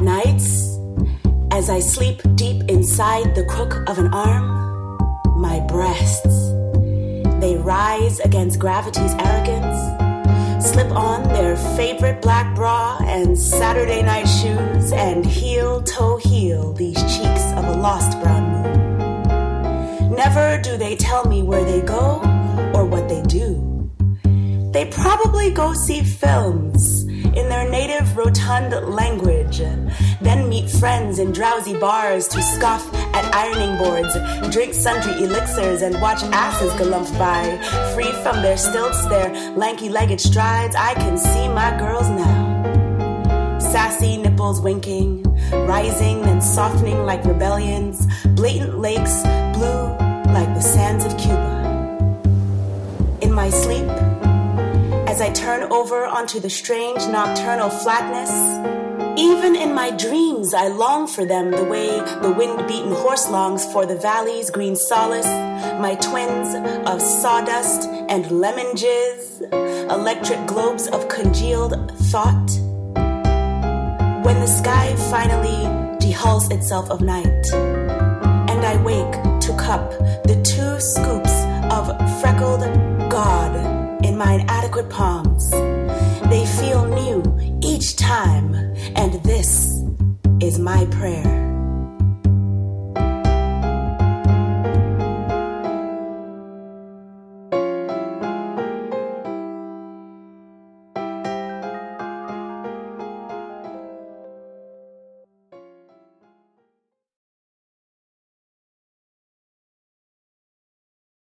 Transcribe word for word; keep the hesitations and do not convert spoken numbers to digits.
nights, as I sleep deep inside the crook of an arm, my breasts, they rise against gravity's arrogance, slip on their favorite black bra and Saturday night shoes, and heel toe heel these cheeks of a lost brown moon. Never do they tell me where they go or what they do. They probably go see films in their native rotund language, then meet friends in drowsy bars to scoff at ironing boards, drink sundry elixirs, and watch asses galump by. Free from their stilts, their lanky-legged strides, I can see my girls now. Sassy nipples winking, rising and softening like rebellions, blatant lakes blue like the sands of Cuba. In my sleep, as I turn over onto the strange nocturnal flatness, even in my dreams I long for them the way the wind-beaten horse longs for the valley's green solace, my twins of sawdust and lemon jizz, electric globes of congealed thought. When the sky finally dehulls itself of night, and I wake to cup the two scoops of freckled God in my inadequate palms, they feel new each time, and this is my prayer.